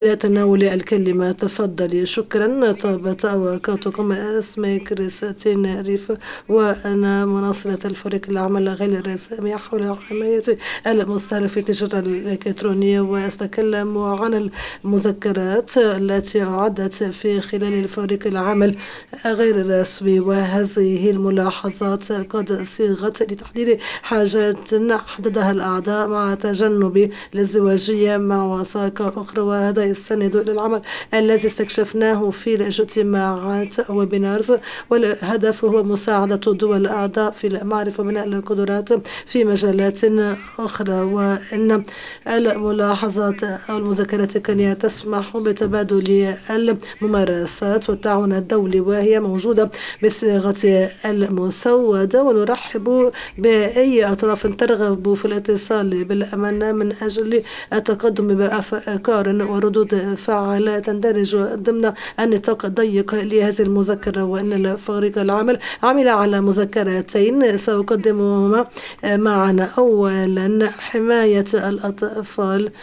لتناول الكلمة. تفضلي. شكرا. طابت أوقاتكم. اسمي كريستين ريف، وأنا مناصرة الفريق العمل غير الرسمي حول حماية المستهلك في التجارة الإلكترونية، وأتكلم عن المذكرات التي أعدت في خلال الفريق العمل غير الرسمي. وهذه الملاحظات قد صيغت لتحديد حاجات حددها الأعضاء مع تجنب الازدواجية مع وثائق أخرى، وهذا يستند إلى العمل الذي استكشفناه في الاجتماعات ويبينارز. والهدف هو مساعدة الدول الأعضاء في المعرفة وبناء القدرات في مجالات أخرى. وإن الملاحظات أو المذكرات التقنية تسمح بتبادل الممارسات والتعاون الدولي، وهي موجودة بصيغة المسودة. ونرحب بأي أطراف ترغب في الاتصال بالأمانة من أجل التقدم بأفكار وردود فعالة تندرج ضمن النطاق الضيق لهذه المذكرة. وأن الفريق العمل عمل على مذكرتين سأقدمهما معنا. أولا، حماية الأطفال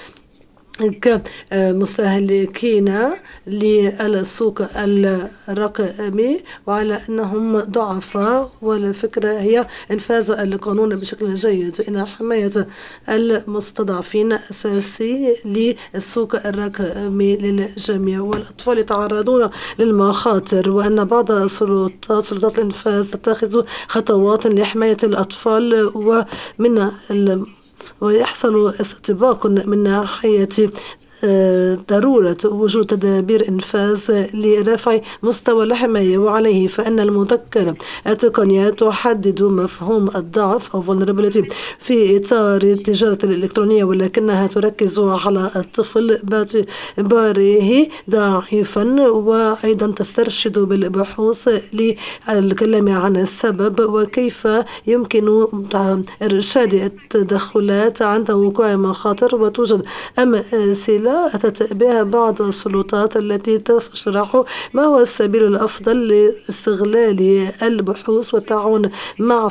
كمستهلكين للسوق الرقمي، وعلى أنهم ضعفاء. والفكرة هي إنفاذ القانون بشكل جيد. إن حماية المستضعفين أساسي للسوق الرقمي للجميع، والأطفال يتعرضون للمخاطر، وأن بعض سلطات الإنفاذ تتخذ خطوات لحماية الأطفال ومن ويحصل استباق من ناحية ضرورة وجود تدابير إنفاذ لرفع مستوى الحماية. وعليه فإن المذكرة التقنية تحدد مفهوم الضعف أو vulnerability في إطار التجارة الإلكترونية، ولكنها تركز على الطفل باعتباره ضعيفا، وأيضا تسترشد بالبحوث للكلام عن السبب وكيف يمكن إرشاد التدخلات عند وقوع مخاطر. وتوجد أمثلة أتت بها بعض السلطات التي تشرح ما هو السبيل الأفضل لاستغلال البحوث والتعاون مع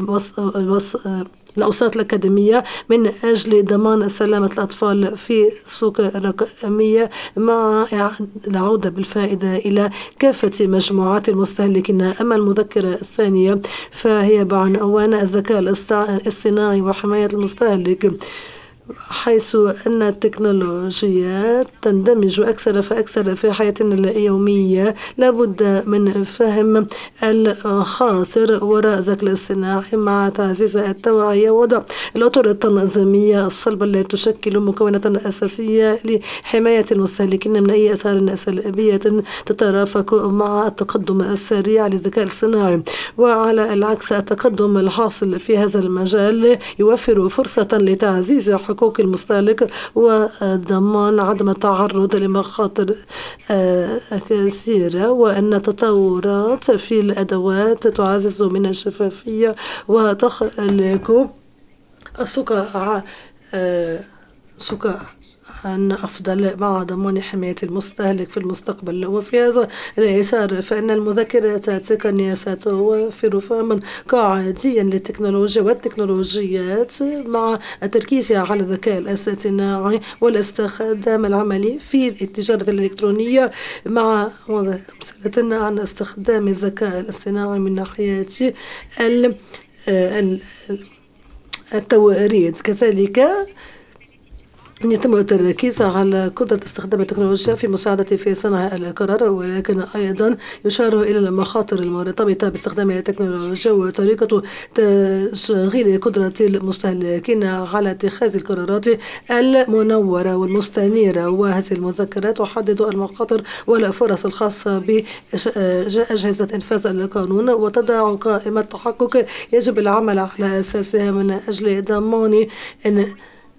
الأوساط الأكاديمية من أجل ضمان سلامة الأطفال في السوق الرقمية، مع العودة بالفائدة إلى كافة مجموعات المستهلكين. أما المذكرة الثانية فهي بعنوان الذكاء الاصطناعي وحماية المستهلك، حيث أن التكنولوجيا تندمج أكثر فأكثر في حياتنا اليومية. لابد من فهم الخاطر وراء الذكاء الاصطناعي مع تعزيز التوعية ووضع الأطر التنظيمية الصلبة التي تشكل مكونة أساسية لحماية المستهلكين من أي آثار سلبية تترافق مع التقدم السريع للذكاء الاصطناعي. وعلى العكس، التقدم الحاصل في هذا المجال يوفر فرصة لتعزيز حقوق المستهلك وضمان عدم التعرض لمخاطر كثيرة، وأن التطورات في الأدوات تعزز من الشفافية وتخلق السوق سوق أفضل مع ضمان حماية المستهلك في المستقبل. وفي هذا الإطار فإن المذكرة التقنية ستوفر فهما قاعديا للتكنولوجيا والتكنولوجيات مع التركيز على الذكاء الاصطناعي والاستخدام العملي في التجارة الإلكترونية، مع أمثلة عن استخدام الذكاء الاصطناعي من ناحية التوريد. كذلك أن يتم التركيز على قدرة استخدام التكنولوجيا في مساعدة في صنع القرار، ولكن أيضا يشار إلى المخاطر المرتبطة باستخدام التكنولوجيا وطريقة تشغيل قدرة المستهلكين على اتخاذ القرارات المنورة والمستنيرة. وهذه المذكرات تحدد المخاطر والفرص الخاصة بأجهزة إنفاذ القانون، وتضع قائمة تحقق يجب العمل على أساسها من أجل ضمان أن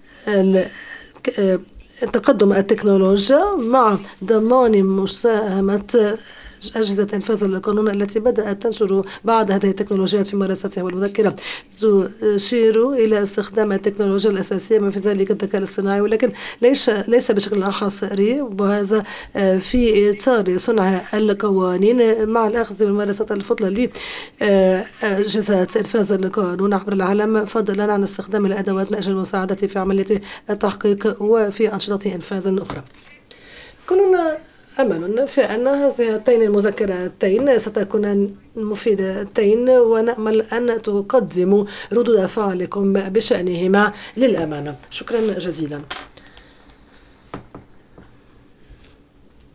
تقدم التكنولوجيا مع ضمان مساهمة أجهزة إنفاذ القانون التي بدأت تنشر بعض هذه التكنولوجيات في ممارستها. والمذكرة تشير إلى استخدام التكنولوجيا الأساسية من في ذلك الذكاء الاصطناعي، ولكن ليس بشكل حصري، وهذا في إطار صنع القوانين مع الأخذ بالممارسات الفضلى لأجهزة إنفاذ القانون عبر العالم، فضلا عن استخدام الأدوات من أجل المساعدة في عملية التحقيق وفي أنشطة إنفاذ أخرى. كلنا أمل في أن هاتين المذكرتين ستكونان مفيدتين، ونأمل أن تقدموا ردود أفعالكم بشأنهما للأمانة. شكرا جزيلا.